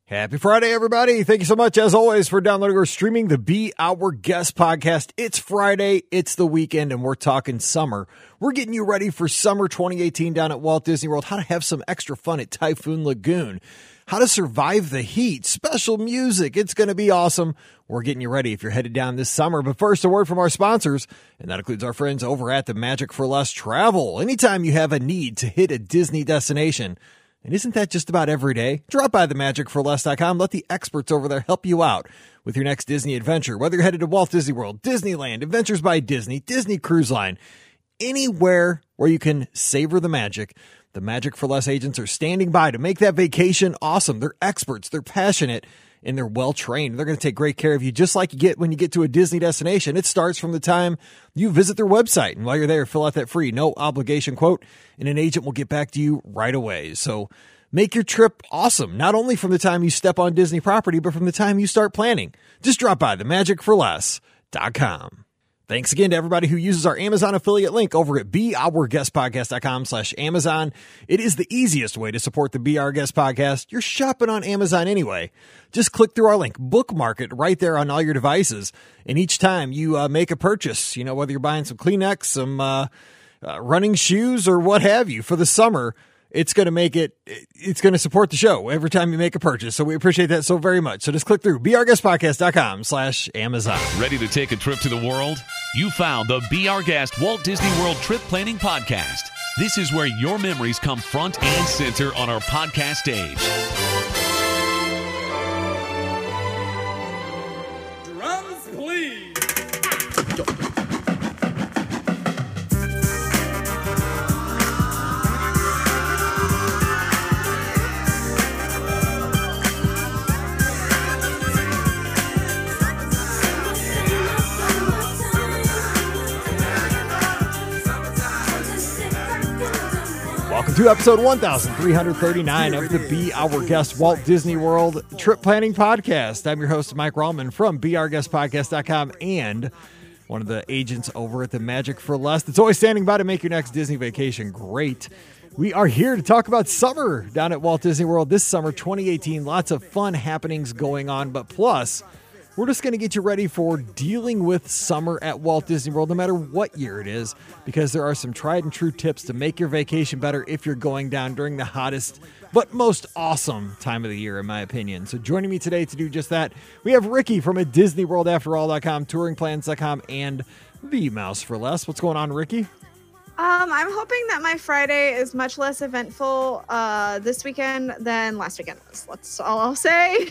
Happy Friday, everybody. Thank you so much, as always, for downloading or streaming the Be Our Guest podcast. It's Friday, it's the weekend, and we're talking summer. We're getting you ready for summer 2018 down at Walt Disney World, how to have some extra fun at Typhoon Lagoon, how to survive the heat, special music. It's going to be awesome. We're getting you ready if you're headed down this summer. But first, a word from our sponsors, and that includes our friends over at the Magic for Less Travel. Anytime you have a need to hit a Disney destination, and isn't that just about every day? Drop by themagicforless.com. Let the experts over there help you out with your next Disney adventure. Whether you're headed to Walt Disney World, Disneyland, Adventures by Disney, Disney Cruise Line, anywhere where you can savor the magic, the Magic for Less agents are standing by to make that vacation awesome. They're experts, they're passionate, and they're well-trained. They're going to take great care of you, just like you get when you get to a Disney destination. It starts from the time you visit their website. And while you're there, fill out that free, no obligation quote, and an agent will get back to you right away. So make your trip awesome, not only from the time you step on Disney property, but from the time you start planning. Just drop by themagicforless.com. Thanks again to everybody who uses our Amazon affiliate link over at beourguestpodcast.com/Amazon. It is the easiest way to support the Be Our Guest podcast. You're shopping on Amazon anyway. Just click through our link, bookmark it right there on all your devices. And each time you make a purchase, whether you're buying some Kleenex, some running shoes, or what have you for the summer, it's going to support the show every time you make a purchase. So we appreciate that so very much. So just click through beourguestpodcast.com/Amazon. Ready to take a trip to the world? You found the Be Our Guest Walt Disney World Trip Planning Podcast. This is where your memories come front and center on our podcast stage. Drums, please. Welcome to episode 1339 of the Be Our Guest Walt Disney World Trip Planning Podcast. I'm your host, Mike Rallman from beourguestpodcast.com and one of the agents over at the Magic for Less that's always standing by to make your next Disney vacation great. We are here to talk about summer down at Walt Disney World this summer 2018. Lots of fun happenings going on, but plus, we're just going to get you ready for dealing with summer at Walt Disney World, no matter what year it is, because there are some tried and true tips to make your vacation better if you're going down during the hottest but most awesome time of the year, in my opinion. So joining me today to do just that, we have Ricky from a DisneyWorldAfterAll.com, TouringPlans.com, and The Mouse for Less. What's going on, Ricky? I'm hoping that my Friday is much less eventful this weekend than last weekend was. That's all I'll say.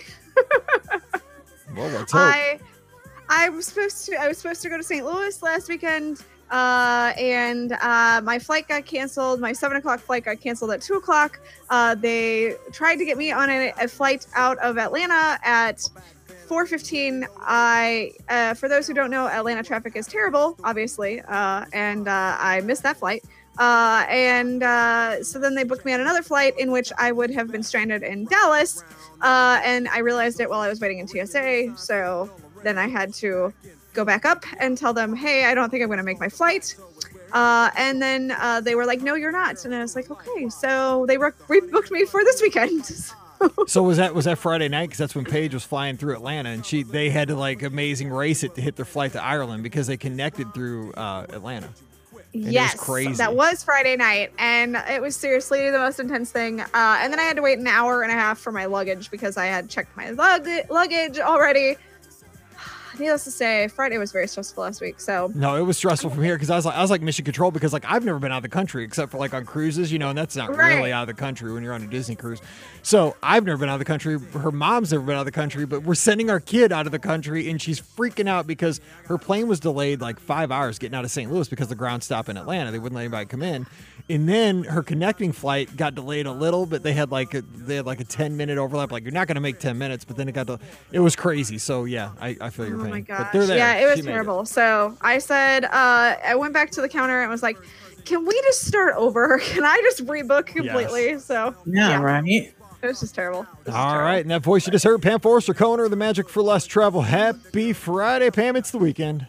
Well, let's hope. I was supposed to go to St. Louis last weekend, and my flight got canceled. My 7:00 flight got canceled at 2:00. They tried to get me on a flight out of Atlanta at 4:15. For those who don't know, Atlanta traffic is terrible, obviously, and I missed that flight. So then they booked me on another flight in which I would have been stranded in Dallas. And I realized it while I was waiting in TSA. So then I had to go back up and tell them, hey, I don't think I'm going to make my flight. And then they were like, no, you're not. And I was like, okay. So they rebooked me for this weekend. So was that Friday night? Because that's when Paige was flying through Atlanta, and they had to amazing race it to hit their flight to Ireland because they connected through Atlanta. And yes, it was crazy. That was Friday night, and it was seriously the most intense thing. And then I had to wait an hour and a half for my luggage because I had checked my luggage already. Needless to say, Friday was very stressful last week. So no, it was stressful from here because I was like mission control because I've never been out of the country except for on cruises, and that's not really out of the country when you're on a Disney cruise. So I've never been out of the country. Her mom's never been out of the country, but we're sending our kid out of the country, and she's freaking out because her plane was delayed 5 hours getting out of St. Louis because the ground stop in Atlanta. They wouldn't let anybody come in. And then her connecting flight got delayed a little, but they had a 10-minute overlap. You're not going to make 10 minutes, but then it was crazy. So yeah, I feel your pain. Oh my gosh. But they're there. Yeah, it was terrible. So I said, I went back to the counter and was like, can we just start over? Can I just rebook completely? Yes. So yeah, right. It was just terrible. All right. And that voice you just heard, Pam Forrester, co-owner of the Magic for Less Travel. Happy Friday, Pam. It's the weekend.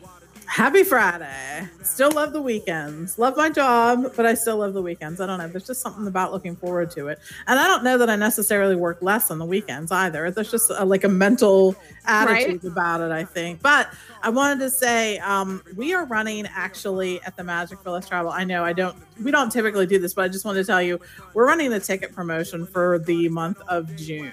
Happy Friday. Still love the weekends. Love my job, but I still love the weekends. I don't know. There's just something about looking forward to it. And I don't know that I necessarily work less on the weekends either. There's just like a mental attitude about it, I think. But I wanted to say we are running actually at the Magic for Less Travel. I know we don't typically do this, but I just wanted to tell you we're running a ticket promotion for the month of June.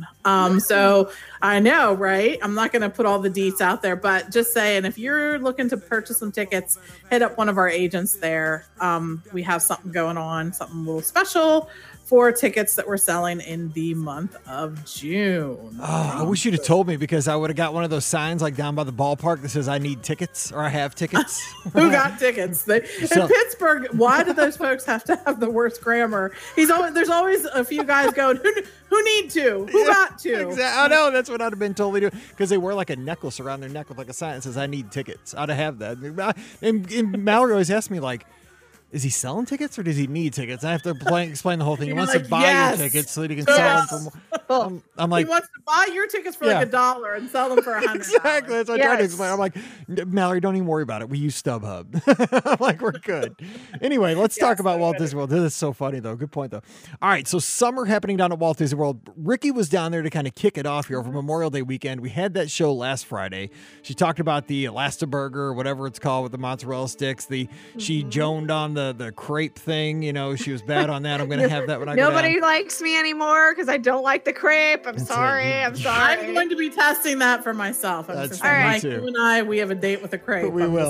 So I know, right? I'm not going to put all the deets out there, but just saying, if you're looking to purchase some tickets, hit up one of our agents there. We have something going on, something a little special for tickets that we're selling in the month of June. Oh, I wish you'd have told me, because I would have got one of those signs like down by the ballpark that says I need tickets or I have tickets. Who got tickets? In Pittsburgh, why do those folks have to have the worst grammar? There's always a few guys going, who need to? Who got to? Exactly. I know, that's what I'd have been totally doing, because they wear like a necklace around their neck with like a sign that says I need tickets. I'd have that. And Mallory always asks me, like, is he selling tickets or does he need tickets? I have to explain the whole thing. He wants to buy your tickets so that he can sell them for more. I'm like, he wants to buy your tickets for like $1 and sell them for $100. Exactly. That's what I try to explain. I'm like, Mallory, don't even worry about it. We use StubHub. I'm like, we're good. Anyway, let's talk about Walt Disney World. This is so funny, though. Good point, though. All right, so summer happening down at Walt Disney World. Ricky was down there to kind of kick it off here over Memorial Day weekend. We had that show last Friday. She talked about the Elastiburger, or whatever it's called, with the mozzarella sticks. She joned on the crepe thing. You know, she was bad on that. I'm going to have that when I go down. Nobody likes me anymore because I don't like the crepe. I'm sorry. I'm going to be testing that for myself. That's all right. You and I, we have a date with a crepe. We will.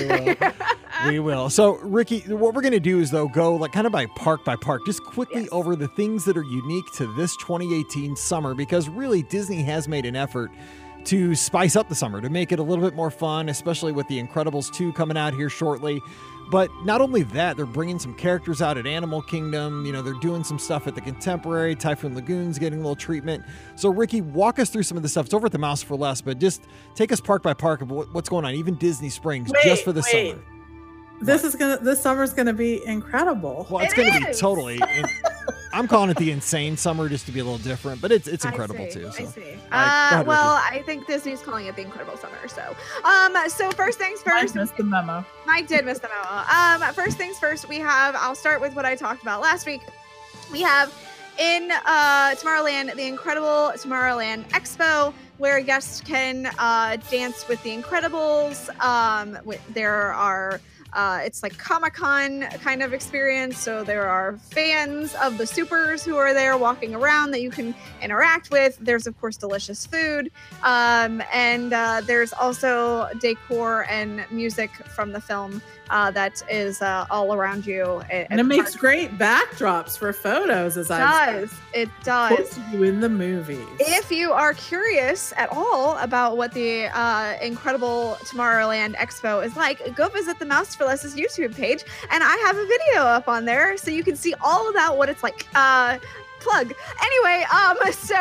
We will. So, Ricky, what we're going to do is, though, go like kind of by park, just quickly over the things that are unique to this 2018 summer, because really Disney has made an effort to spice up the summer, to make it a little bit more fun, especially with The Incredibles 2 coming out here shortly. But not only that, they're bringing some characters out at Animal Kingdom. You know, they're doing some stuff at the Contemporary. Typhoon Lagoon's getting a little treatment. So, Ricky, walk us through some of the stuff. It's over at the Mouse for Less, but just take us park by park of what's going on, even Disney Springs, just for the summer. This summer's gonna be incredible. Well, it's gonna be totally. I'm calling it the insane summer just to be a little different, but it's incredible too. So. I see. I think Disney's calling it the incredible summer. So first things first. Mike missed the memo. Mike did miss the memo. First things first. I'll start with what I talked about last week. We have in Tomorrowland, the Incredible Tomorrowland Expo, where guests can dance with the Incredibles. There are. It's like Comic-Con kind of experience. So there are fans of the supers who are there walking around that you can interact with. There's, of course, delicious food. And there's also decor and music from the film that is all around you. And it makes great backdrops for photos, It does. Put you in the movies. If you are curious at all about what the Incredible Tomorrowland Expo is like, go visit the Mouse for Less's YouTube page, and I have a video up on there so you can see all about what it's like. Plug. Anyway, so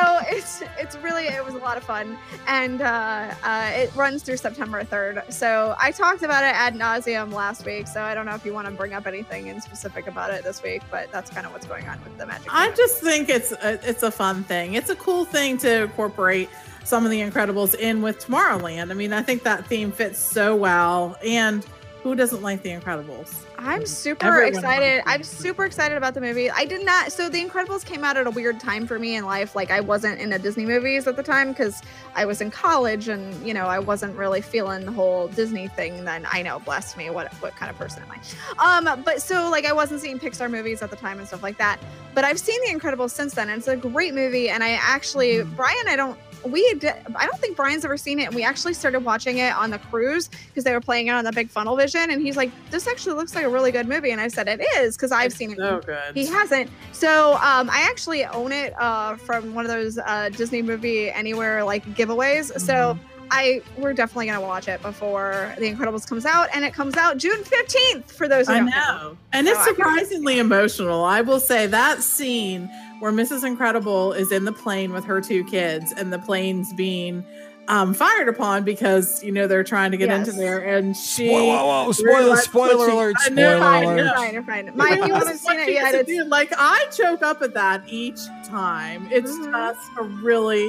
it was a lot of fun, and it runs through September 3rd. So I talked about it ad nauseum last week, so I don't know if you want to bring up anything in specific about it this week, but that's kind of what's going on with the Magic Kingdom. I just think it's a fun thing. It's a cool thing to incorporate some of the Incredibles in with Tomorrowland. I mean, I think that theme fits so well, and who doesn't like the Incredibles? I'm super excited. I'm super excited about the movie. So The Incredibles came out at a weird time for me in life. Like, I wasn't into Disney movies at the time because I was in college, and, you know, I wasn't really feeling the whole Disney thing then. I know, bless me, what kind of person am I? But so, like, I wasn't seeing Pixar movies at the time and stuff like that. But I've seen The Incredibles since then, and it's a great movie. And I actually, Brian, I don't think Brian's ever seen it, and we actually started watching it on the cruise because they were playing it on the big funnel vision, and he's like, this actually looks like a really good movie, and I said it is because I've seen it. So good. He hasn't. So I actually own it from one of those Disney Movie Anywhere like giveaways. So we're definitely gonna watch it before The Incredibles comes out, and it comes out June 15th for those who don't know. And it's surprisingly emotional. I will say that scene where Mrs. Incredible is in the plane with her two kids, and the plane's being fired upon because, you know, they're trying to get into there, and she spoiler alert. Fine. Mike, you haven't seen it yet. Like, I choke up at that each time. It's just a really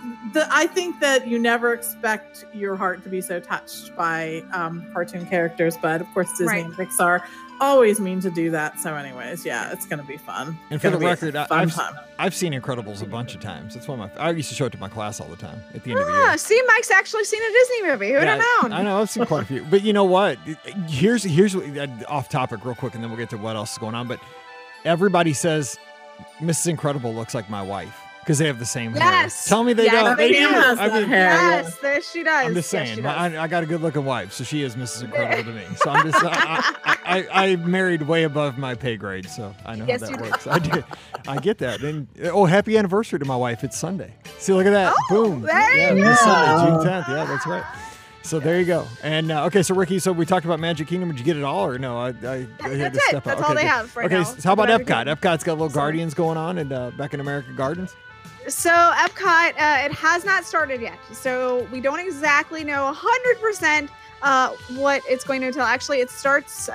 I think that you never expect your heart to be so touched by cartoon characters, but of course Disney and Pixar always mean to do that. So anyways, yeah, it's going to be fun. And for the record, I've seen Incredibles a bunch of times. It's one of I used to show it to my class all the time at the end of the year. See, Mike's actually seen a Disney movie. Who'd have known? I know, I've seen quite a few. But you know what? Here's off topic real quick, and then we'll get to what else is going on. But everybody says Mrs. Incredible looks like my wife. Because they have the same hair. Tell me they don't. They do. Yes, she does. I'm just saying. I got a good-looking wife, so she is Mrs. Incredible to me. So I'm just. I married way above my pay grade, so I know how that works. I do. I get that. And happy anniversary to my wife. It's Sunday. See, look at that. Boom. There you go. Sunday, June 10th. Yeah, that's right. So there you go. And okay, so Ricky, so we talked about Magic Kingdom. Did you get it all, or no? I had to step out. That's all they have right now. Okay, so how about Epcot? Epcot's got little Guardians going on, and back in American Gardens. So Epcot, it has not started yet. So we don't exactly know 100% what it's going to entail. Actually, it starts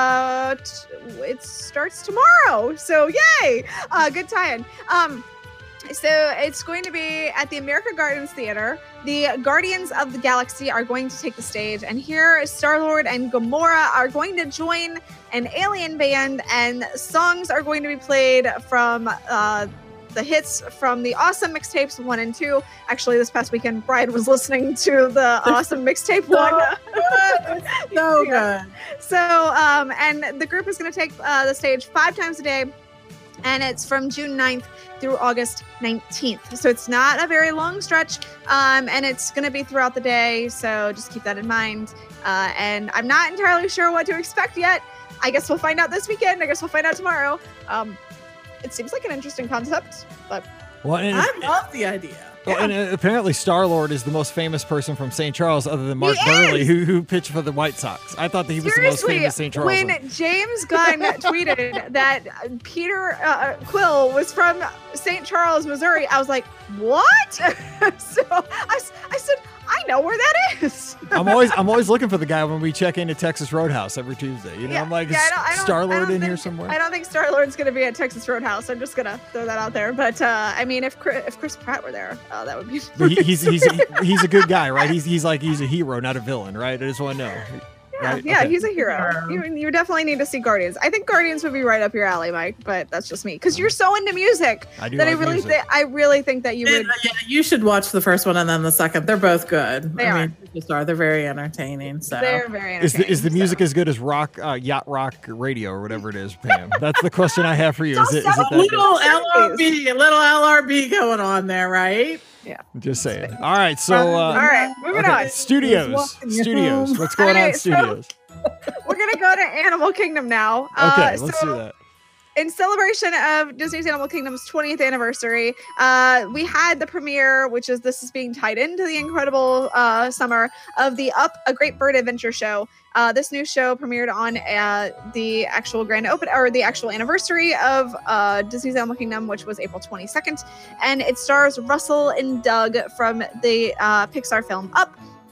tomorrow. So yay! Good tie-in. So it's going to be at the American Gardens Theater. The Guardians of the Galaxy are going to take the stage, and here Star-Lord and Gamora are going to join an alien band, and songs are going to be played from the hits from the Awesome Mixtapes 1 and 2. Actually, this past weekend, Brian was listening to the Awesome Mixtape 1. So good. So, and the group is going to take the stage 5 times a day, and it's from June 9th through August 19th. So it's not a very long stretch, and it's going to be throughout the day, so just keep that in mind. And I'm not entirely sure what to expect yet. I guess we'll find out this weekend. I guess we'll find out tomorrow. It seems like an interesting concept, but I love the idea. Well, and apparently Star-Lord is the most famous person from St. Charles other than Mark Burley, who pitched for the White Sox. I thought that he was the most famous St. Charles. When James Gunn tweeted that Peter Quill was from St. Charles, Missouri, I was like, what? So I said, I know where that is. I'm always looking for the guy when we check into Texas Roadhouse every Tuesday. You know, I'm like, is Star-Lord in here somewhere? I don't think Star-Lord's going to be at Texas Roadhouse. I'm just going to throw that out there. But I mean, if Chris Pratt were there, that would be. But he's a good guy, right? He's a hero, not a villain, right? I just want to know. Right? Yeah, okay. He's a hero. You definitely need to see Guardians. I think Guardians would be right up your alley, Mike, but that's just me. Because you're so into music I really think that you would. Yeah, you should watch the first one and then the second. They're both good. They just are. They're very entertaining. So they're very entertaining. Is the music as good as Yacht Rock Radio or whatever it is, Pam? That's the question I have for you. Is it that little LRB going on there, right? Yeah. Just saying. All right. So, all right. Moving on. Studios. What's going on, Studios? We're going to go to Animal Kingdom now. Okay. Let's do that. In celebration of Disney's Animal Kingdom's 20th anniversary, we had the premiere, this is being tied into the incredible summer of the Up, A Great Bird Adventure show. This new show premiered on the actual grand open, or the actual anniversary of Disney's Animal Kingdom, which was April 22nd. And it stars Russell and Doug from the Pixar film Up.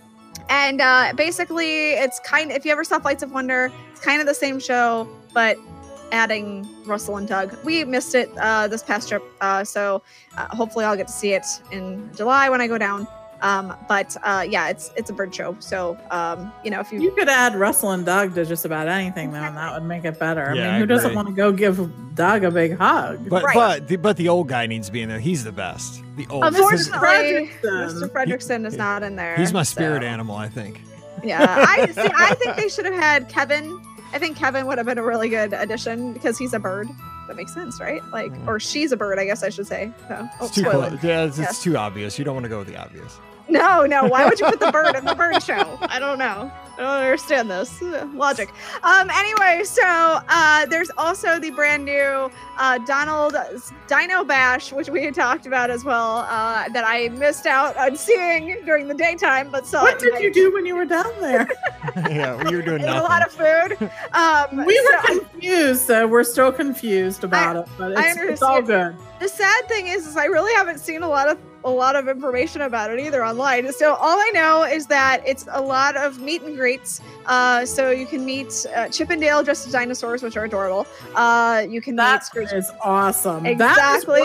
And basically, it's if you ever saw Flights of Wonder, it's kind of the same show, but adding Russell and Doug. We missed it this past trip, so hopefully I'll get to see it in July when I go down. But it's a bird show, so if you could add Russell and Doug to just about anything, though, and that would make it better. Yeah, I mean, who doesn't want to go give Doug a big hug? But the old guy needs to be in there. He's the best. The old. Unfortunately, Mr. Fredrickson is not in there. He's my spirit animal, I think. Yeah, I think they should have had Kevin. I think Kevin would have been a really good addition because he's a bird. That makes sense, right? Or she's a bird, I guess I should say. So, it's too close. Yeah, it's too obvious. You don't want to go with the obvious. No. Why would you put the bird in the bird show? I don't know. I don't understand this logic. Anyway, so there's also the brand new Donald's Dino Bash, which we had talked about as well, that I missed out on seeing during the daytime, but saw. What did you do when you were down there? Yeah, you were doing nothing. A lot of food. We were confused, so we're still confused about it, but it's all good. The sad thing is I really haven't seen a lot of information about it either online. So all I know is that it's a lot of meet and greets. So you can meet Chip and Dale dressed as dinosaurs, which are adorable. You can meet Scrooge. That is awesome. Exactly. That is worth the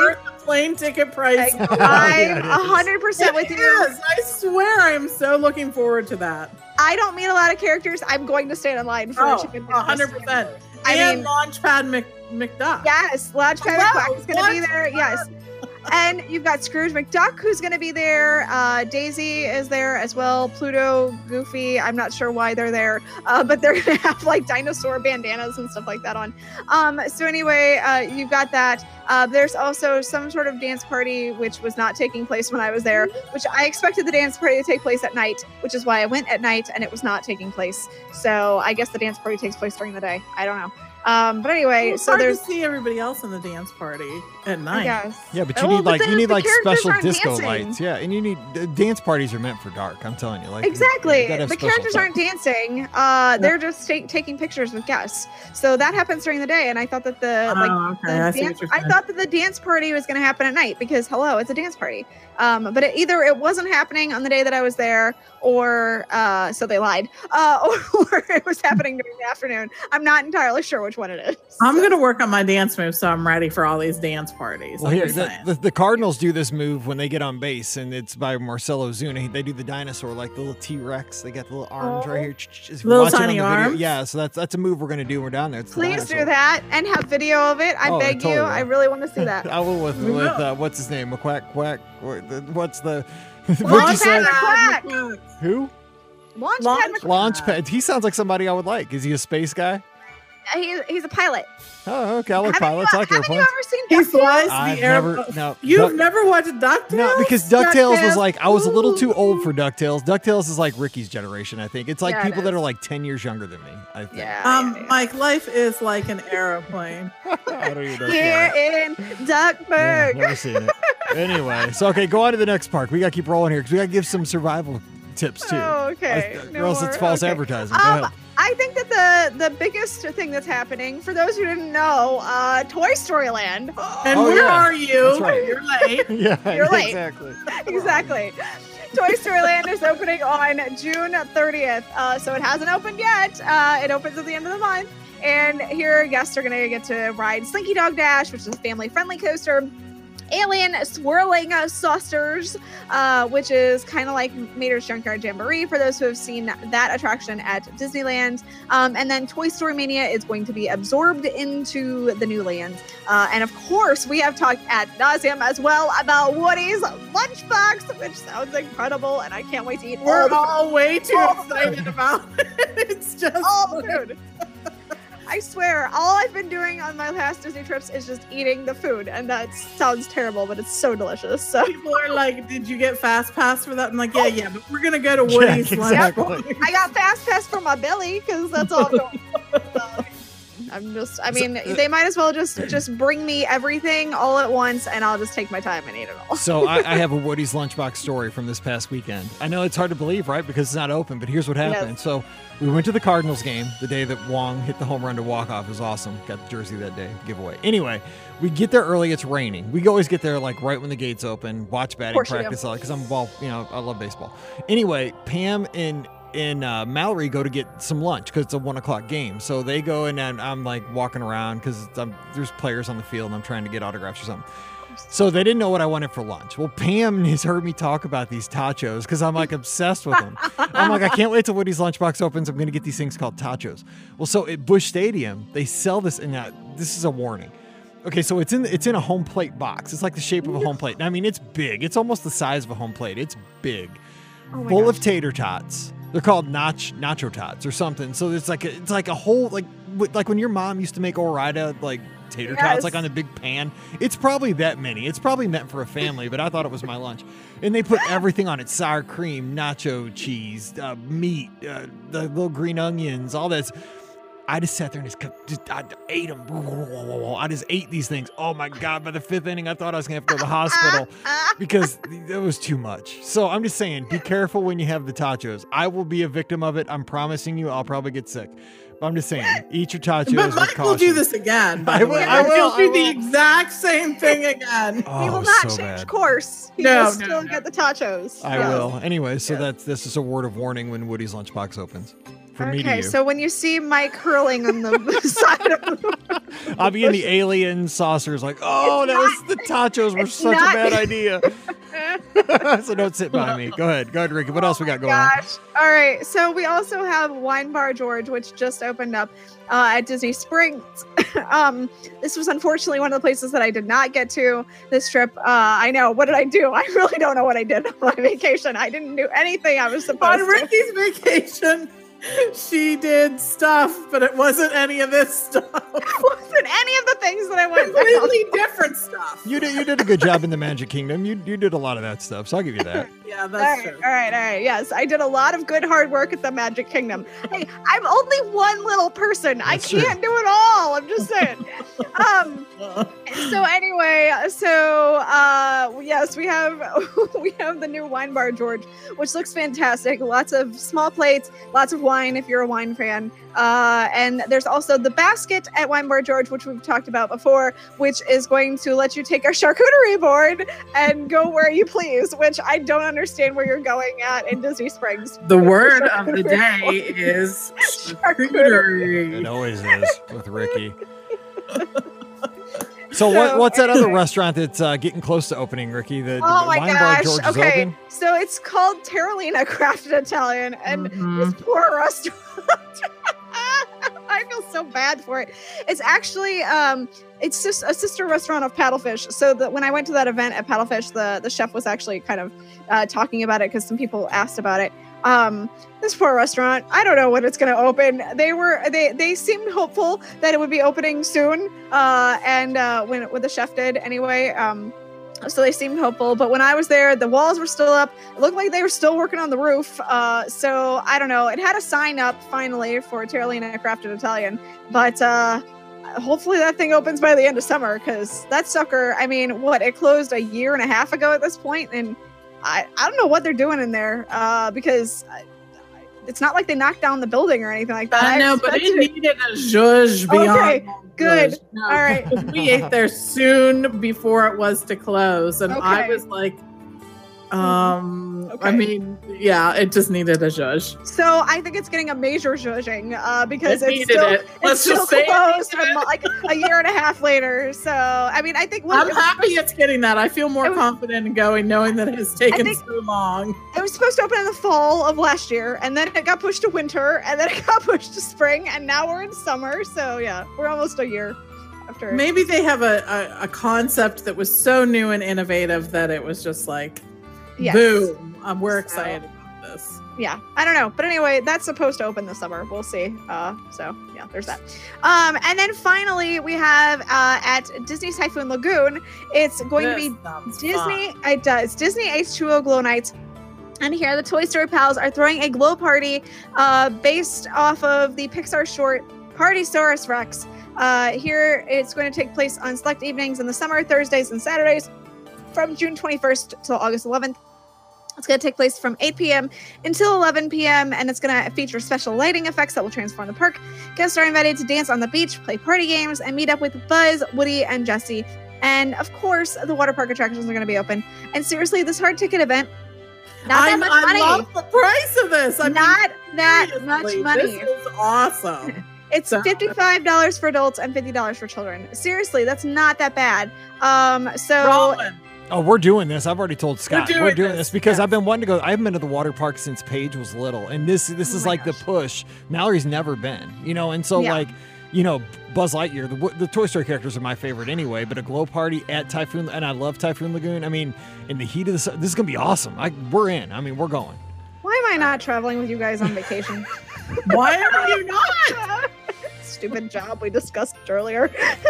plane ticket price. I'm 100% with you. Yes, I swear I am so looking forward to that. I don't meet a lot of characters. I'm going to stand in line for chicken fingers. 100%. I And mean, Launchpad McDuck. yes, Launchpad McDuck is going to be there. Yes. And you've got Scrooge McDuck, who's going to be there. Daisy is there as well. Pluto, Goofy. I'm not sure why they're there, but they're going to have like dinosaur bandanas and stuff like that on. So anyway, you've got that. There's also some sort of dance party, which was not taking place when I was there, which I expected the dance party to take place at night, which is why I went at night, and it was not taking place. So I guess the dance party takes place during the day. I don't know. But anyway, It's so hard there's to see everybody else in the dance party at night. I guess. Yeah, but you Well, need like the characters special aren't disco dancing. lights. Yeah, and you need dance parties are meant for dark. I'm telling you, like Exactly. you gotta have The special characters aren't effects. dancing. They're just taking pictures with guests. So that happens during the day, and I thought that I thought that the dance party was going to happen at night because hello, it's a dance party. But either it wasn't happening on the day that I was there, or so they lied, or it was happening during the afternoon. I'm not entirely sure which one it is. I'm going to work on my dance moves so I'm ready for all these dance parties. Well, I'm here just saying. the Cardinals do this move when they get on base, and it's by Marcelo Zuna. They do the dinosaur, like the little T-Rex. They got the little arms right here. Just Little watch it on tiny the video. arms? Yeah, so that's a move we're gonna do when we're down there. It's the Please do dinosaur. that and have video of it. I Oh, I beg totally you. will. I really want to see that. I will with We will. what's his name? McQuack Quack. What's the? Launchpad What'd you say? McQuack. Who? Launchpad McQuack. Launchpad. He sounds like somebody I would like. Is he a space guy? He's a pilot. Oh, okay. I like Haven't pilots. I like haven't you airplanes. ever seen He DuckTales? flies I've the air. never. No. You've never watched DuckTales? No, because DuckTales was like, I was a little too Ooh. old for DuckTales. DuckTales is like Ricky's generation, I think. It's like Yeah, it people that is. are like 10 years younger than me, I think. Yeah. Mike, life is like an aeroplane. I don't even know. Here in Yeah, Duckburg. never seen it. Anyway, so okay, go on to the next park. We got to keep rolling here because we got to give some survival tips too. Oh, okay. Or else it's false Okay. advertising. Go ahead. I think that the biggest thing that's happening, for those who didn't know, Toy Story Land. And Oh, where yeah. are you? That's right. You're late. Yeah, You're late. exactly. Exactly. Toy Story Land is opening on June 30th. So it hasn't opened yet. It opens at the end of the month. And here guests are going to get to ride Slinky Dog Dash, which is a family-friendly coaster. Alien Swirling Saucers, which is kind of like Mater's Junkyard Jamboree for those who have seen that attraction at Disneyland. And then Toy Story Mania is going to be absorbed into the new lands. And of course, we have talked ad nauseum as well about Woody's Lunchbox, which sounds incredible, and I can't wait to eat We're all the all way too all the excited about it. It's just all the food. I swear, all I've been doing on my last Disney trips is just eating the food, and that sounds terrible, but it's so delicious. So people are like, "Did you get Fast Pass for that?" I'm like, "Yeah, but we're gonna go to Woody's exactly. Lunchbox." I got Fast Pass for my belly because that's all I'm going. I mean, they might as well just bring me everything all at once, and I'll just take my time and eat it all. So I have a Woody's Lunchbox story from this past weekend. I know it's hard to believe, right? Because it's not open, but here's what happened. Yes. So we went to the Cardinals game the day that Wong hit the home run to walk off. It was awesome. Got the jersey that day, giveaway. Anyway, we get there early. It's raining. We always get there like right when the gates open, watch batting course you do. practice, because I'm I love baseball. Anyway, Pam and Mallory go to get some lunch because it's a 1:00 game. So they go and I'm like walking around because there's players on the field and I'm trying to get autographs or something. So they didn't know what I wanted for lunch. Well, Pam has heard me talk about these tachos because I'm like obsessed with them. I'm like, I can't wait till Woody's Lunchbox opens. I'm going to get these things called tachos. Well, so at Busch Stadium, they sell this, and this is a warning. Okay, so it's in a home plate box. It's like the shape of a home plate. I mean, it's big. It's almost the size of a home plate. It's big. Oh my Full gosh. of tater tots. They're called nacho tots or something. So it's like a whole like when your mom used to make Ore-Ida like tater tots Yes. like on the big pan. It's probably that many. It's probably meant for a family, but I thought it was my lunch. And they put everything on it: sour cream, nacho cheese, meat, the little green onions, all this. I just sat there and I ate them. I just ate these things. Oh my God. By the fifth inning, I thought I was going to have to go to the hospital because it was too much. So I'm just saying, be careful when you have the tachos. I will be a victim of it. I'm promising you, I'll probably get sick. But I'm just saying, eat your tachos But with Mike will caution. do this again. By I the will- way. I will, He'll do I the will. exact same thing again. Oh, He will it's not so change bad. course. He No, will no, still no. get the tachos. I Yes. will. Anyway, so Yeah. this is a word of warning when Woody's Lunchbox opens. from me to Okay, you. so when you see Mike hurling on the side of the I'll be in the alien saucers like, oh, the tachos were such a not- bad idea. So don't sit by me. Go ahead, Ricky. What else we got going on? Gosh. All right. So we also have Wine Bar George, which just opened up at Disney Springs. This was unfortunately one of the places that I did not get to this trip. I know. What did I do? I really don't know what I did on my vacation. I didn't do anything I was supposed On to. Ricky's vacation, she did stuff, but it wasn't any of this stuff. It wasn't any of the things that I went Completely different stuff. You did a good job in the Magic Kingdom. You did a lot of that stuff, so I'll give you that. Yeah, All that's right, true. all right. Yes, I did a lot of good hard work at the Magic Kingdom. Hey, I'm only one little person. That's I true. can't do it all. I'm just saying. So anyway, yes, we have the new Wine Bar George, which looks fantastic. Lots of small plates, lots of wine if you're a wine fan. And there's also the basket at Wine Bar George, which we've talked about before, which is going to let you take a charcuterie board and go where you please, which I don't understand where you're going at in Disney Springs. The word of the day is charcuterie. It always is with Ricky. So what's that other restaurant that's getting close to opening, Ricky? The Oh my Wine Bar gosh. George is Okay. open? So it's called Terralina Crafted Italian, and this poor restaurant. I feel so bad for it. It's actually it's just a sister restaurant of Paddlefish. So when I went to that event at Paddlefish, the chef was actually kind of talking about it because some people asked about it. This poor restaurant, I don't know when it's going to open. They seemed hopeful that it would be opening soon. And when the chef did anyway, so they seemed hopeful. But when I was there, the walls were still up. It looked like they were still working on the roof. So I don't know. It had a sign up finally for Terralina Crafted Italian, but hopefully that thing opens by the end of summer, because that sucker, I mean, it closed a year and a half ago at this point, and I don't know what they're doing in there, because it's not like they knocked down the building or anything like that. I know, but it expected- needed a zhuzh beyond. Okay, good. zhuzh. No, All right. because we ate there soon before it was to close, and I Okay. was like, I Okay. mean, yeah, it just needed a zhuzh. So I think it's getting a major zhuzhing because It it's needed still it. Let's it's still just say it closed needed it. like a year and a half later. So I mean, I think I'm happy it's getting that. I feel more It was- confident in going, knowing that it has taken think- so long. it was supposed to open in the fall of last year, and then it got pushed to winter, and then it got pushed to spring, and now we're in summer. So yeah, we're almost a year after. Maybe they have a concept that was so new and innovative that it was just like, Yes. boom. We're So- excited about this. Yeah, I don't know, but anyway, that's supposed to open this summer. We'll see. So yeah, there's that. And then finally we have at Disney's Typhoon Lagoon, it's going to be This sounds Disney. fun. It does Disney H2O Glow Nights. And here, the Toy Story Pals are throwing a glow party based off of the Pixar short Partysaurus Rex. Here, it's going to take place on select evenings in the summer, Thursdays and Saturdays, from June 21st till August 11th. It's going to take place from 8 p.m. until 11 p.m., and it's going to feature special lighting effects that will transform the park. Guests are invited to dance on the beach, play party games, and meet up with Buzz, Woody, and Jessie. And of course, the water park attractions are going to be open. And seriously, this hard ticket event, not that much money. I love the price of this. I mean, Not that much seriously, money. This is awesome. It's So- $55 for adults and $50 for children. Seriously, that's not that bad. So Roland, Oh, we're doing this. I've already told Scott doing we're doing this, this because yes. I've been wanting to go. I haven't been to the water park since Paige was little, and this is my like gosh. the push. Mallory's never been, and so Yeah. like, Buzz Lightyear, the Toy Story characters are my favorite anyway. But a glow party at Typhoon, and I love Typhoon Lagoon. I mean, in the heat of the sun, this is gonna be awesome. We're in. I mean, we're going. why am I not traveling with you guys on vacation? why are you not? Stupid job we discussed earlier.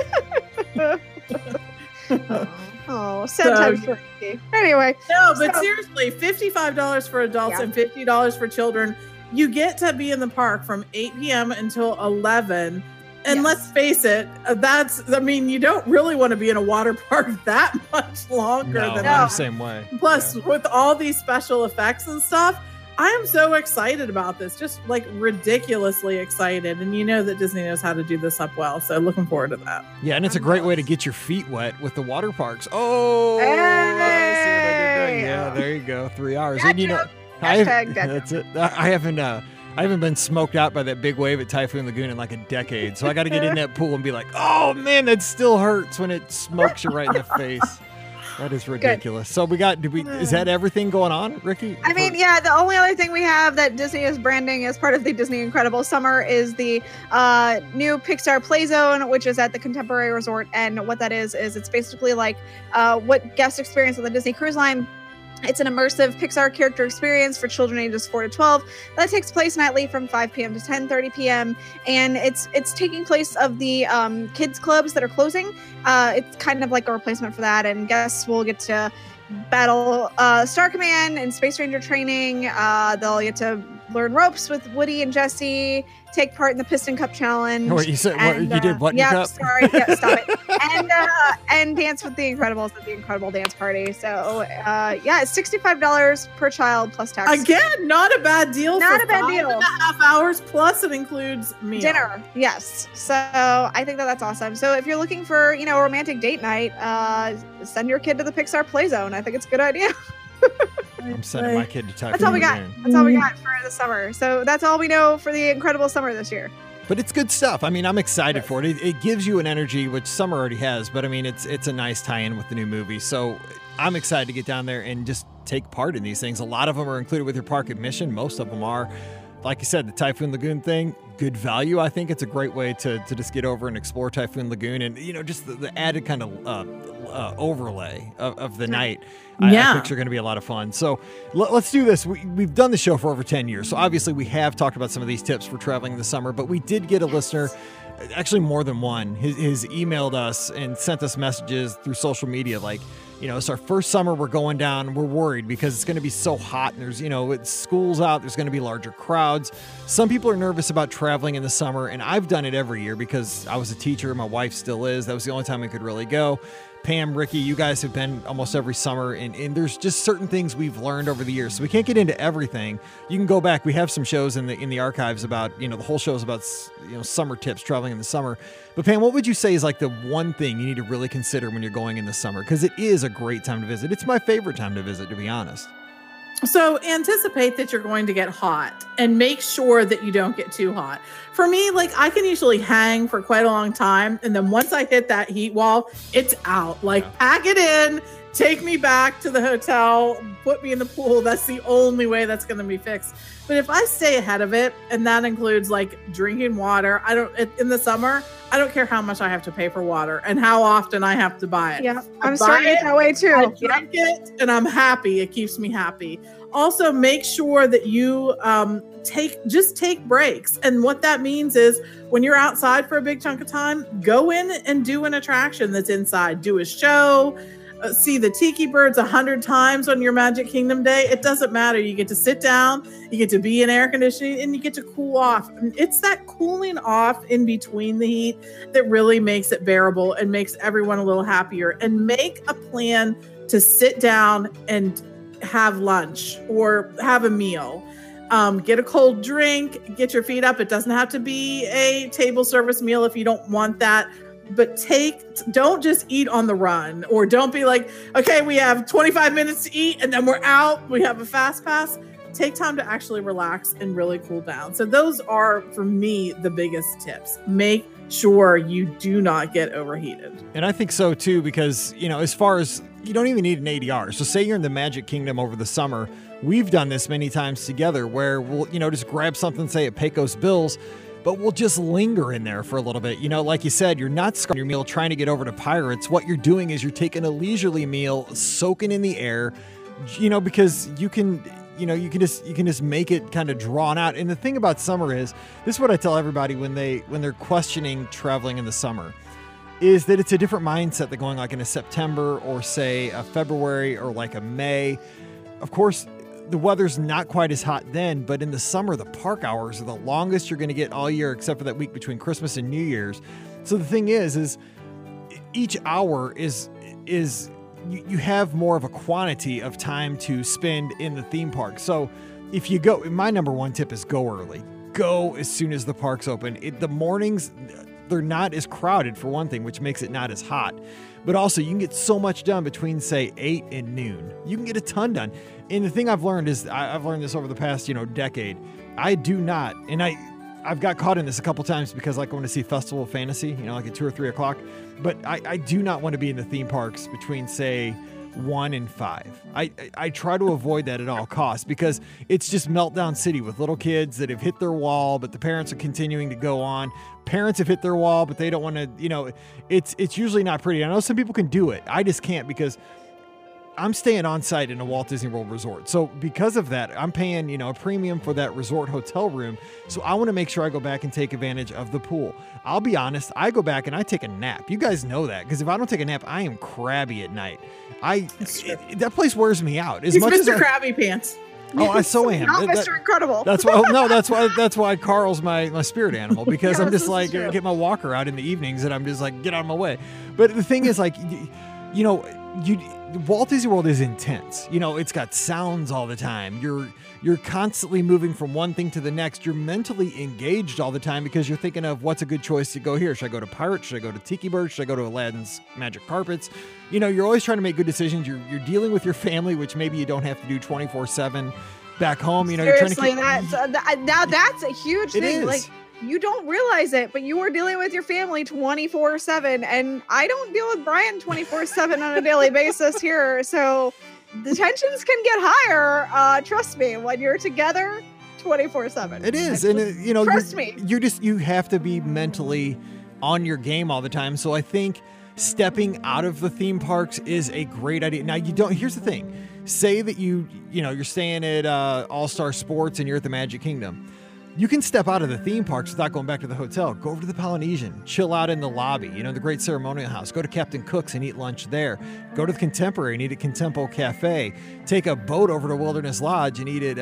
Oh, sad So- times for Ricky. Anyway, No, but So- seriously, $55 for adults Yeah. and $50 for children. You get to be in the park from 8 p.m. until 11. And Yes. let's face it, you don't really want to be in a water park that much longer No, than I'm No. the same way. Plus, Yeah. with all these special effects and stuff, I am so excited about this, just like ridiculously excited. And you know that Disney knows how to do this up well. So looking forward to that. Yeah, and it's a great way to get your feet wet with the water parks. Oh, I see what I did there. Hey! Yeah, there you go. 3 hours. Gotcha. And Hashtag gotcha. that's it. I haven't I haven't been smoked out by that big wave at Typhoon Lagoon in like a decade. So I got to get in that pool and be like, oh man, that still hurts when it smokes you right in the face. That is ridiculous. Good. So is that everything going on, Ricky? I mean, yeah, the only other thing we have that Disney is branding as part of the Disney Incredible Summer is the new Pixar Play Zone, which is at the Contemporary Resort. And what that is it's basically like what guests experience on the Disney Cruise Line. It's an immersive Pixar character experience for children ages 4 to 12 that takes place nightly from 5 p.m. to 10:30 p.m. And it's taking place of the kids clubs that are closing. It's kind of like a replacement for that, and guests will get to battle Star Command and Space Ranger training. They'll get to learn ropes with Woody and Jesse, take part in the Piston Cup Challenge. What you said? You did what in your cup? Sorry. Yeah, stop it. And dance with the Incredibles at the Incredible Dance Party. So, it's $65 per child plus tax. Again, not a bad deal. Not a bad deal. 5.5 hours plus it includes meal. Dinner. Yes. So I think that's awesome. So if you're looking for, a romantic date night, send your kid to the Pixar Play Zone. I think it's a good idea. I'm sending my kid to Typhoon That's all we got. Lagoon. That's all we got for the summer. So that's all we know for the Incredible Summer this year. But it's good stuff. I mean, I'm excited for it. It gives you an energy, which summer already has. But I mean, it's a nice tie-in with the new movie. So I'm excited to get down there and just take part in these things. A lot of them are included with your park admission. Most of them are. Like you said, the Typhoon Lagoon thing, good value. I think it's a great way to just get over and explore Typhoon Lagoon, and just the added kind of overlay of the night. I think are going to be a lot of fun. So let's do this. We've done the show for over 10 years, so obviously we have talked about some of these tips for traveling this summer. But we did get a listener, actually more than one, has emailed us and sent us messages through social media like, it's our first summer we're going down. We're worried because it's going to be so hot and there's, it's school's out. There's going to be larger crowds. Some people are nervous about traveling in the summer, and I've done it every year because I was a teacher. My wife still is. That was the only time we could really go. Pam, Ricky, you guys have been almost every summer, and there's just certain things we've learned over the years. So we can't get into everything. You can go back. We have some shows in the archives about, the whole show is about, summer tips, traveling in the summer. But Pam, what would you say is like the one thing you need to really consider when you're going in the summer? Because it is a great time to visit. It's my favorite time to visit, to be honest. So anticipate that you're going to get hot and make sure that you don't get too hot. For me, like I can usually hang for quite a long time. And then once I hit that heat wall, it's out. Like pack it in, take me back to the hotel, put me in the pool. That's the only way that's going to be fixed. But if I stay ahead of it, and that includes like drinking water, in the summer, I don't care how much I have to pay for water and how often I have to buy it. Yeah, I'm starting that way too. I drink it and I'm happy. It keeps me happy. Also, make sure that you take breaks. And what that means is when you're outside for a big chunk of time, go in and do an attraction that's inside. Do a show. See the tiki birds 100 times on your Magic Kingdom day. It doesn't matter. You get to sit down, you get to be in air conditioning, and you get to cool off. And it's that cooling off in between the heat that really makes it bearable and makes everyone a little happier. And make a plan to sit down and have lunch or have a meal. Get a cold drink, get your feet up. It doesn't have to be a table service meal if you don't want that. But don't just eat on the run, or don't be like, okay, we have 25 minutes to eat and then we're out. We have a fast pass. Take time to actually relax and really cool down. So those are, for me, the biggest tips. Make sure you do not get overheated. And I think so too, because, as far as you don't even need an ADR. So say you're in the Magic Kingdom over the summer. We've done this many times together where we'll, just grab something, say at Pecos Bills, but we'll just linger in there for a little bit. Like you said, you're not starting your meal trying to get over to Pirates. What you're doing is you're taking a leisurely meal, soaking in the air, because you can just make it kind of drawn out. And the thing about summer is, this is what I tell everybody when they're questioning traveling in the summer, is that it's a different mindset than going like in a September or say a February or like a May. Of course, the weather's not quite as hot then, but in the summer, the park hours are the longest you're going to get all year, except for that week between Christmas and New Year's. So the thing is each hour is you have more of a quantity of time to spend in the theme park. So if you go, my number one tip is go early. Go as soon as the park's open. The mornings, they're not as crowded for one thing, which makes it not as hot. But also, you can get so much done between, say, 8 and noon. You can get a ton done. And the thing I've learned is, I've learned this over the past, decade. I do not, and I've got caught in this a couple times because like I want to see Festival of Fantasy, like at 2 or 3 o'clock. But I do not want to be in the theme parks between, say, 1 and 5. I try to avoid that at all costs because it's just meltdown city with little kids that have hit their wall, but the parents are continuing to go on. Parents have hit their wall, but they don't want to, it's usually not pretty. I know some people can do it. I just can't because I'm staying on site in a Walt Disney World resort. So because of that, I'm paying, a premium for that resort hotel room. So I want to make sure I go back and take advantage of the pool. I'll be honest, I go back and I take a nap. You guys know that because if I don't take a nap, I am crabby at night. That place wears me out. He's much Mr. Krabby Pants. Oh, I so am. Not Mr. Incredible. That's why. No, that's why Carl's my spirit animal because I'm just like get my walker out in the evenings and I'm just like get out of my way. But the thing is like, Walt Disney World is intense. It's got sounds all the time. You're constantly moving from one thing to the next. You're mentally engaged all the time because you're thinking of what's a good choice to go here. Should I go to Pirates? Should I go to Tiki Bird? Should I go to Aladdin's Magic Carpets? You're always trying to make good decisions. You're dealing with your family, which maybe you don't have to do 24/7 back home. Seriously, you're trying to now that's a huge thing. Is. Like you don't realize it, but you are dealing with your family 24/7, and I don't deal with Brian 24/7 on a daily basis here. So the tensions can get higher. Trust me, when you're together 24/7. It is, trust me. You have to be mentally on your game all the time. So I think stepping out of the theme parks is a great idea. Now here's the thing. Say that you're staying at All-Star Sports and you're at the Magic Kingdom. You can step out of the theme parks without going back to the hotel. Go over to the Polynesian, chill out in the lobby, the Great Ceremonial House. Go to Captain Cook's and eat lunch there. Go to the Contemporary and eat at Contempo Cafe. Take a boat over to Wilderness Lodge and eat at,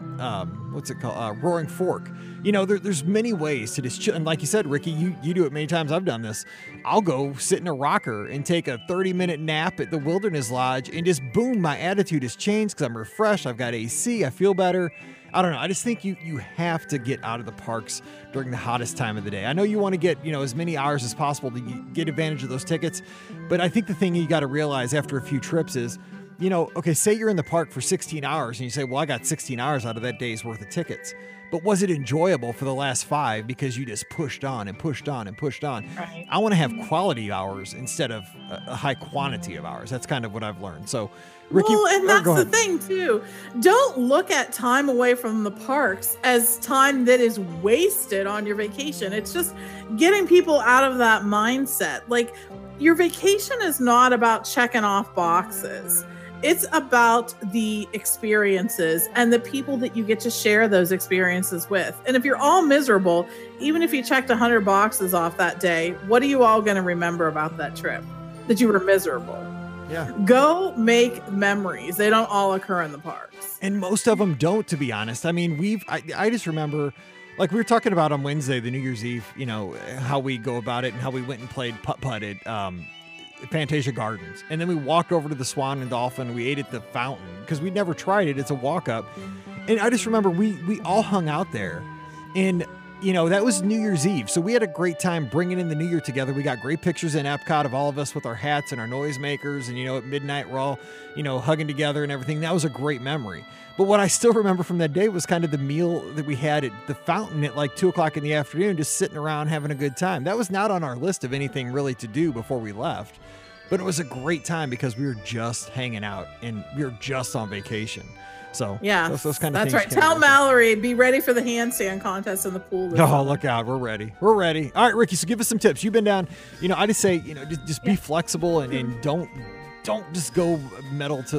what's it called? Roaring Fork. There's many ways to just chill. And like you said, Ricky, you do it many times. I've done this. I'll go sit in a rocker and take a 30-minute nap at the Wilderness Lodge and just boom, my attitude has changed because I'm refreshed. I've got AC. I feel better. I don't know. I just think you have to get out of the parks during the hottest time of the day. I know you want to get, as many hours as possible to get advantage of those tickets. But I think the thing you got to realize after a few trips is, okay, say you're in the park for 16 hours and you say, well, I got 16 hours out of that day's worth of tickets. But was it enjoyable for the last 5 because you just pushed on and pushed on and pushed on? Right. I want to have quality hours instead of a high quantity of hours. That's kind of what I've learned. So, Ricky, and that's the thing too. Don't look at time away from the parks as time that is wasted on your vacation. It's just getting people out of that mindset. Like your vacation is not about checking off boxes. It's about the experiences and the people that you get to share those experiences with. And if you're all miserable, even if you checked 100 boxes off that day, what are you all going to remember about that trip? That you were miserable. Yeah. Go make memories. They don't all occur in the parks. And most of them don't, to be honest. I mean, I just remember, like we were talking about on Wednesday, the New Year's Eve, how we go about it and how we went and played putt-putt at Fantasia Gardens. And then we walked over to the Swan and Dolphin. We ate at the fountain because we'd never tried it. It's a walk-up. And I just remember we all hung out there. And that was New Year's Eve. So we had a great time bringing in the New Year together. We got great pictures in Epcot of all of us with our hats and our noisemakers. And, at midnight, we're all, hugging together and everything. That was a great memory. But what I still remember from that day was kind of the meal that we had at the fountain at like 2 o'clock in the afternoon, just sitting around having a good time. That was not on our list of anything really to do before we left. But it was a great time because we were just hanging out and we were just on vacation. So yeah, those kind of that's things. That's right. Tell Mallory, be ready for the handstand contest in the pool. Oh, look out. We're ready. All right, Ricky, so give us some tips. You've been down, I just say, just be flexible and don't just go pedal to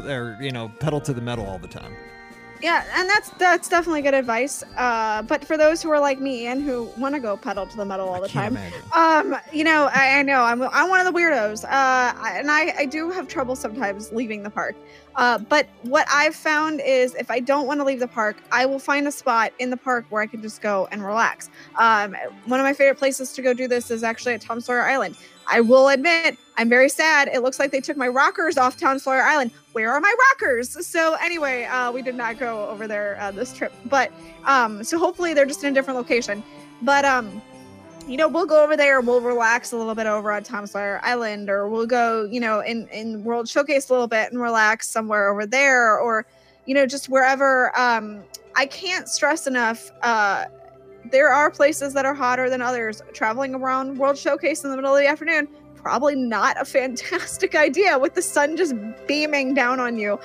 the metal all the time. Yeah, and that's definitely good advice. But for those who are like me and who want to go pedal to the metal all the time, I know I'm one of the weirdos, and I do have trouble sometimes leaving the park. But what I've found is if I don't want to leave the park, I will find a spot in the park where I can just go and relax. One of my favorite places to go do this is actually at Tom Sawyer Island. I will admit, I'm very sad. It looks like they took my rockers off Tom Sawyer Island. Where are my rockers? So anyway, we did not go over there this trip. But so hopefully they're just in a different location. But we'll go over there and we'll relax a little bit over on Tom Sawyer Island, or we'll go, in World Showcase a little bit and relax somewhere over there, or, just wherever. I can't stress enough. There are places that are hotter than others. Traveling around World Showcase in the middle of the afternoon, probably not a fantastic idea with the sun just beaming down on you.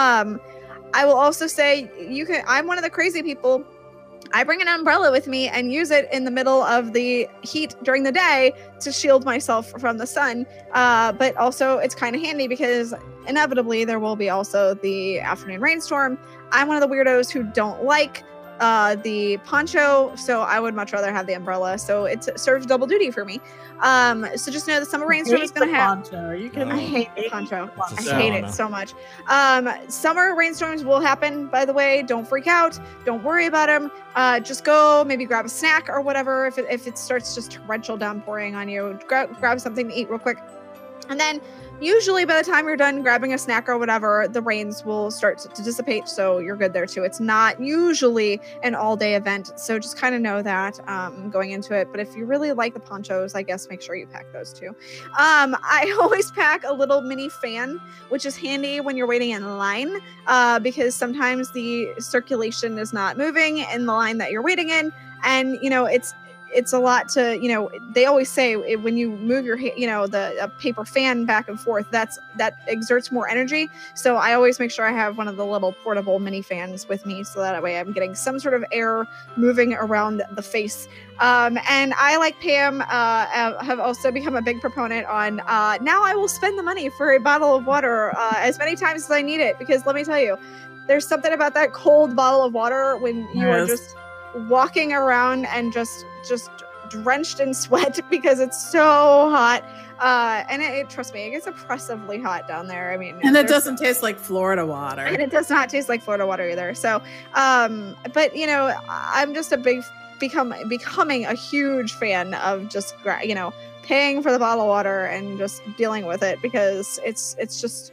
I will also say I'm one of the crazy people. I bring an umbrella with me and use it in the middle of the heat during the day to shield myself from the sun. But also it's kind of handy because inevitably there will be also the afternoon rainstorm. I'm one of the weirdos who don't like the poncho, so I would much rather have the umbrella. So it serves double duty for me. So just know the summer rainstorm is going to happen. I hate the poncho. I hate it so much. Summer rainstorms will happen, by the way. Don't freak out. Don't worry about them. Just go maybe grab a snack or whatever. If it starts just torrential downpouring on you, grab something to eat real quick. And then usually by the time you're done grabbing a snack or whatever, the rains will start to dissipate. So you're good there too. It's not usually an all day event. So just kind of know that going into it. But if you really like the ponchos, I guess make sure you pack those too. I always pack a little mini fan, which is handy when you're waiting in line because sometimes the circulation is not moving in the line that you're waiting in. And, it's a lot to, they always say when you move your, the paper fan back and forth, that exerts more energy. So I always make sure I have one of the little portable mini fans with me. So that way I'm getting some sort of air moving around the face. And I, like Pam, have also become a big proponent on, now I will spend the money for a bottle of water as many times as I need it. Because let me tell you, there's something about that cold bottle of water when you are just walking around and just drenched in sweat because it's so hot. And trust me, it gets oppressively hot down there. I mean, and it doesn't taste like Florida water. And it does not taste like Florida water either. So, but I'm just becoming a huge fan of just, paying for the bottle of water and just dealing with it because it's just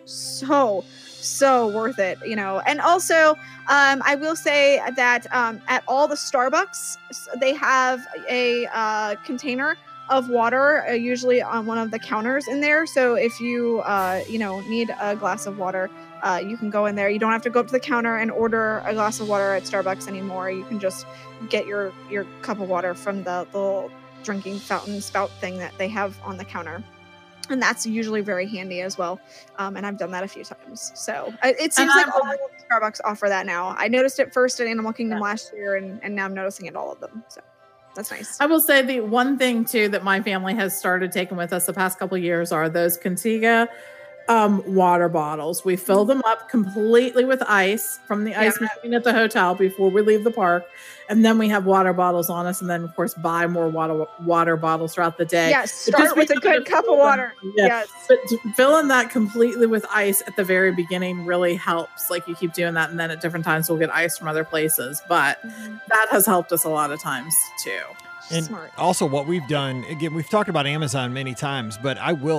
so worth it, And also, I will say that at all the Starbucks, they have a container of water, usually on one of the counters in there. So if you, need a glass of water, you can go in there. You don't have to go up to the counter and order a glass of water at Starbucks anymore. You can just get your cup of water from the little drinking fountain spout thing that they have on the counter. And that's usually very handy as well. And I've done that a few times. So it seems like all of Starbucks offer that now. I noticed it first at Animal Kingdom last year, and now I'm noticing it all of them. So that's nice. I will say the one thing, too, that my family has started taking with us the past couple of years are those Contiga water bottles. We fill them up completely with ice from the ice machine at the hotel before we leave the park. And then we have water bottles on us. And then, of course, buy more water bottles throughout the day. Yes, start with a good cup of water. Yes. But filling that completely with ice at the very beginning really helps. Like, you keep doing that. And then at different times, we'll get ice from other places. But that has helped us a lot of times, too. And smart. Also what we've done, again, we've talked about Amazon many times, but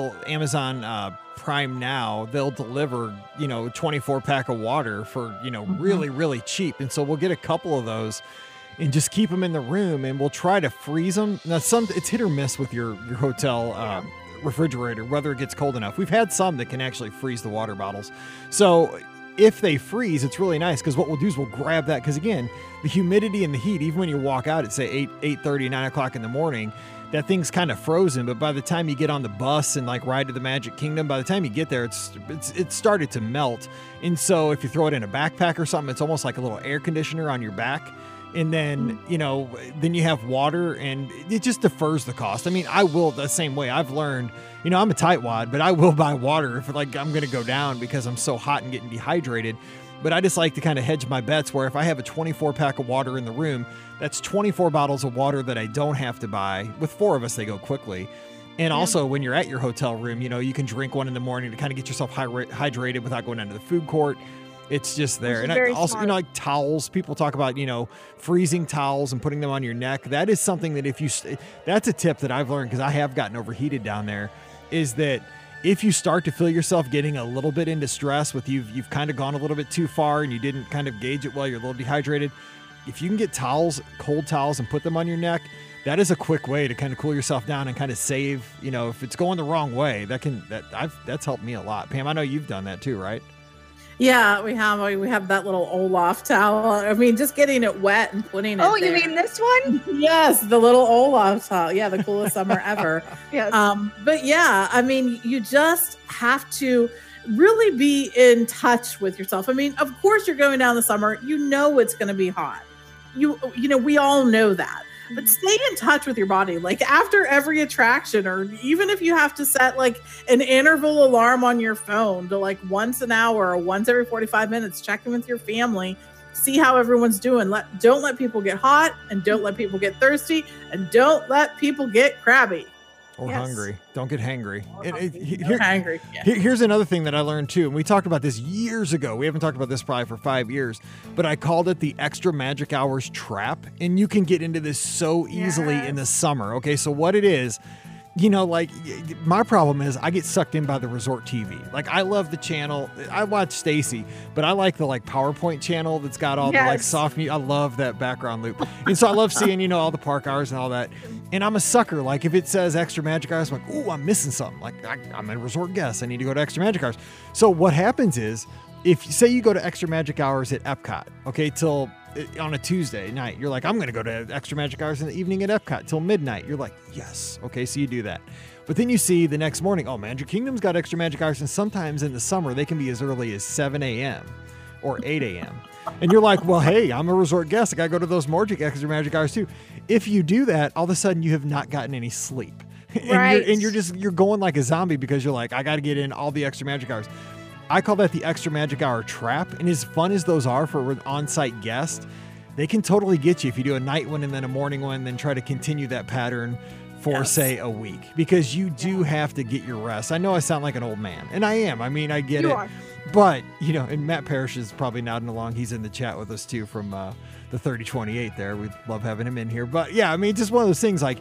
Amazon Prime Now, they'll deliver, 24 pack of water for, really, really cheap. And so we'll get a couple of those and just keep them in the room, and we'll try to freeze them. Now, it's hit or miss with your hotel refrigerator, whether it gets cold enough. We've had some that can actually freeze the water bottles. So if they freeze, it's really nice because what we'll do is we'll grab that. Because again, the humidity and the heat, even when you walk out at say 8:30, 9 o'clock in the morning, that thing's kind of frozen. But by the time you get on the bus and like ride to the Magic Kingdom, by the time you get there, it's started to melt. And so if you throw it in a backpack or something, it's almost like a little air conditioner on your back. And then, then you have water, and it just defers the cost. I mean, I will the same way. I've learned, I'm a tightwad, but I will buy water if I'm going to go down because I'm so hot and getting dehydrated. But I just like to kind of hedge my bets where if I have a 24 pack of water in the room, that's 24 bottles of water that I don't have to buy. With 4 of us, they go quickly. And also when you're at your hotel room, you can drink one in the morning to kind of get yourself hydrated without going down to the food court. It's just there. And also, like towels, people talk about, freezing towels and putting them on your neck. That is something that that's a tip that I've learned because I have gotten overheated down there, is that if you start to feel yourself getting a little bit into stress with you've kind of gone a little bit too far and you didn't kind of gauge it well, you're a little dehydrated, if you can get towels, cold towels, and put them on your neck, that is a quick way to kind of cool yourself down and kind of save, if it's going the wrong way, that's helped me a lot. Pam, I know you've done that too, right? Yeah, we have that little Olaf towel. I mean, just getting it wet and putting it. Oh, there. you mean this one? Yes, the little Olaf towel. Yeah, the coolest summer ever. Yes. But yeah, I mean, you just have to really be in touch with yourself. I mean, of course, you're going down the summer. You know it's going to be hot. We all know that. But stay in touch with your body. Like after every attraction, or even if you have to set like an interval alarm on your phone to like once an hour or once every 45 minutes, check in with your family, see how everyone's doing. Don't let people get hot, and don't let people get thirsty, and don't let people get crabby. Or hungry. Don't get hangry. Hangry. Yeah. Here's another thing that I learned too, and we talked about this years ago. We haven't talked about this probably for 5 years, but I called it the extra magic hours trap, and you can get into this so easily in the summer. Okay, so what it is, like my problem is I get sucked in by the resort TV. Like I love the channel. I watch Stacy, but I like the PowerPoint channel that's got all the soft music. I love that background loop. And so I love seeing, all the park hours and all that. And I'm a sucker. Like if it says extra magic hours, I'm like, ooh, I'm missing something. Like I'm a resort guest. I need to go to extra magic hours. So what happens is, if say you go to extra magic hours at Epcot, okay, till on a Tuesday night, you're like, I'm going to go to extra magic hours in the evening at Epcot till midnight. You're like, yes. Okay. So you do that. But then you see the next morning, oh, Magic Kingdom's got extra magic hours. And sometimes in the summer, they can be as early as 7 a.m. or 8 a.m. And you're like, well, hey, I'm a resort guest. I got to go to those more extra magic hours too. If you do that, all of a sudden you have not gotten any sleep. Right. And you're going like a zombie because you're like, I got to get in all the extra magic hours. I call that the extra magic hour trap. And as fun as those are for an on-site guest, they can totally get you if you do a night one and then a morning one, then try to continue that pattern for, say, a week. Because you do have to get your rest. I know I sound like an old man, and I am. I mean, I get it. But, and Matt Parrish is probably nodding along. He's in the chat with us, too, from the 3028 there. We love having him in here. But, yeah, I mean, just one of those things like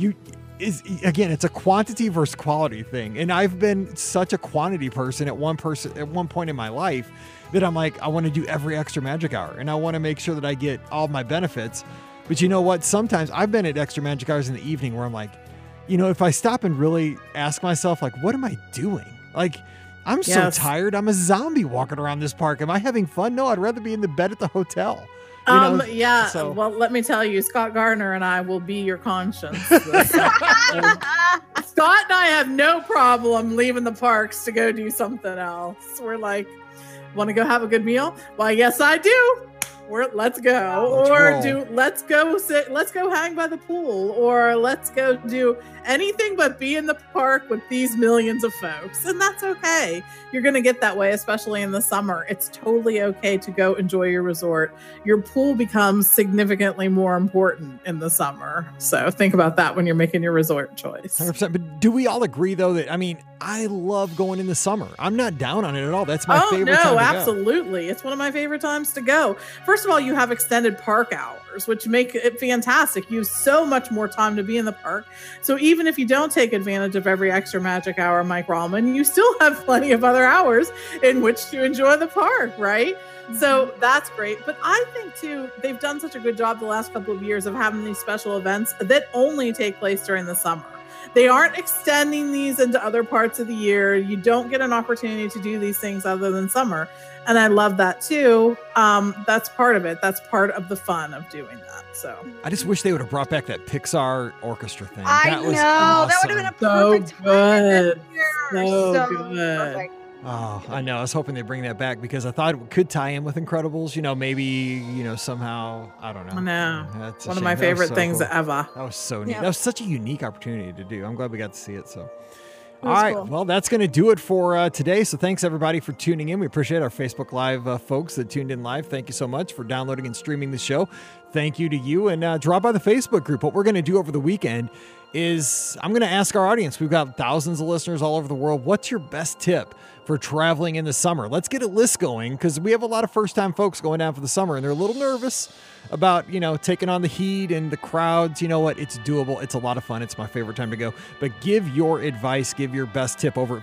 again, it's a quantity versus quality thing. And I've been such a quantity person at one point in my life that I'm like, I want to do every extra magic hour and I want to make sure that I get all my benefits. But you know what? Sometimes I've been at extra magic hours in the evening where I'm like, if I stop and really ask myself, like, what am I doing? Like, I'm so tired. I'm a zombie walking around this park. Am I having fun? No, I'd rather be in the bed at the hotel. So. Well, let me tell you, Scott Gardner and I will be your conscience. Scott and I have no problem leaving the parks to go do something else. We're like, want to go have a good meal? Why, yes, I do. Let's go. Let's go hang by the pool, or let's go do anything but be in the park with these millions of folks. And that's okay. You're going to get that way, especially in the summer. It's totally okay to go enjoy your resort. Your pool becomes significantly more important in the summer. So think about that when you're making your resort choice. 100%. But do we all agree, though, that, I love going in the summer. I'm not down on it at all. That's my favorite time to go. Absolutely. It's one of my favorite times to go. First of all, you have extended park hours, which make it fantastic. You have so much more time to be in the park. So even if you don't take advantage of every extra magic hour, Mike Rallman, you still have plenty of other hours in which to enjoy the park, right? So that's great. But I think, too, they've done such a good job the last couple of years of having these special events that only take place during the summer. They aren't extending these into other parts of the year. You don't get an opportunity to do these things other than summer. And I love that too. That's part of it. That's part of the fun of doing that. So I just wish they would have brought back that Pixar orchestra thing. That was awesome. That would have been a perfect time. So good. Perfect. Oh, I know. I was hoping they bring that back because I thought it could tie in with Incredibles. Maybe, somehow, I don't know. I know. One of my favorite things ever. That was so neat. Yeah. That was such a unique opportunity to do. I'm glad we got to see it. So. All right. Cool. Well, that's going to do it for today. So thanks, everybody, for tuning in. We appreciate our Facebook Live folks that tuned in live. Thank you so much for downloading and streaming the show. Thank you to you. And drop by the Facebook group. What we're going to do over the weekend is I'm going to ask our audience. We've got thousands of listeners all over the world. What's your best tip for traveling in the summer? Let's get a list going because we have a lot of first-time folks going down for the summer, and they're a little nervous about, taking on the heat and the crowds. You know what? It's doable. It's a lot of fun. It's my favorite time to go. But give your advice, give your best tip over at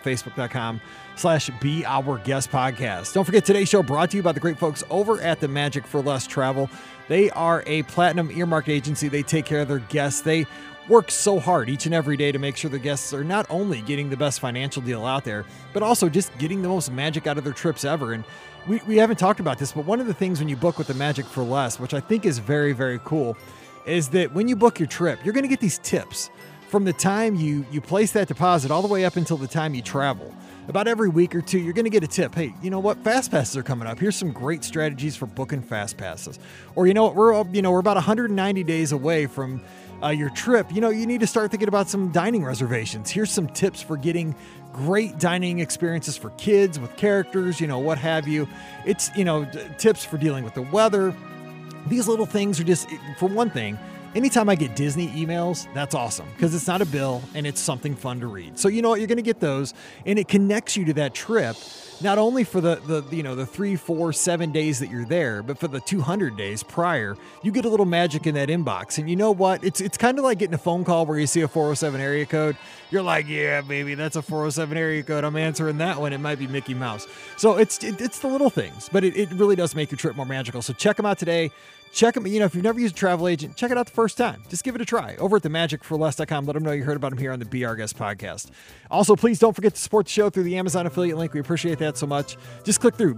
facebook.com/BeOurGuestPodcast. Don't forget, today's show brought to you by the great folks over at the Magic for Less Travel. They are a platinum earmarked agency. They take care of their guests. They work so hard each and every day to make sure the guests are not only getting the best financial deal out there, but also just getting the most magic out of their trips ever. And we haven't talked about this, but one of the things when you book with the Magic for Less, which I think is very, very cool, is that when you book your trip, you're going to get these tips from the time you place that deposit all the way up until the time you travel. About every week or two, you're going to get a tip. Hey, you know what? Fast passes are coming up. Here's some great strategies for booking fast passes. Or, you know what? We're about 190 days away from your trip. You need to start thinking about some dining reservations. Here's some tips for getting great dining experiences for kids with characters, what have you. It's, tips for dealing with the weather. These little things are just, for one thing, anytime I get Disney emails, that's awesome because it's not a bill and it's something fun to read. So you know what? You're going to get those, and it connects you to that trip, not only for the 3, 4, 7 days that you're there, but for the 200 days prior. You get a little magic in that inbox. And you know what? It's kind of like getting a phone call where you see a 407 area code. You're like, yeah, baby, that's a 407 area code. I'm answering that one. It might be Mickey Mouse. So it's the little things, but it really does make your trip more magical. So check them out today. Check them, if you've never used a travel agent, check it out the first time. Just give it a try over at themagicforless.com. Let them know you heard about them here on the Be Our Guest podcast. Also, please don't forget to support the show through the Amazon affiliate link. We appreciate that so much. Just click through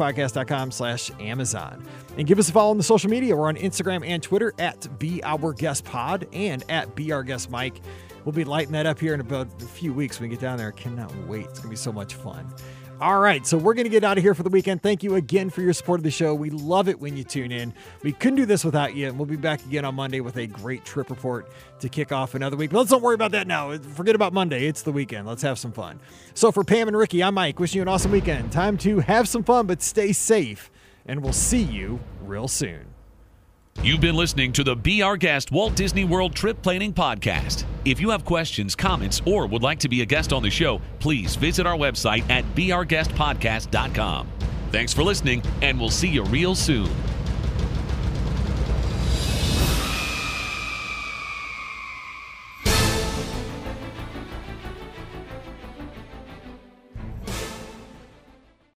beourguestpodcast.com/Amazon and give us a follow on the social media. We're on Instagram and Twitter at BeOurGuestPod and at BeOurGuestMike. We'll be lighting that up here in about a few weeks when we get down there. I cannot wait. It's going to be so much fun. All right, so we're going to get out of here for the weekend. Thank you again for your support of the show. We love it when you tune in. We couldn't do this without you, and we'll be back again on Monday with a great trip report to kick off another week. But let's not worry about that now. Forget about Monday. It's the weekend. Let's have some fun. So for Pam and Ricky, I'm Mike. Wishing you an awesome weekend. Time to have some fun, but stay safe, and we'll see you real soon. You've been listening to the Be Our Guest Walt Disney World Trip Planning Podcast. If you have questions, comments, or would like to be a guest on the show, please visit our website at beourguestpodcast.com. Thanks for listening, and we'll see you real soon.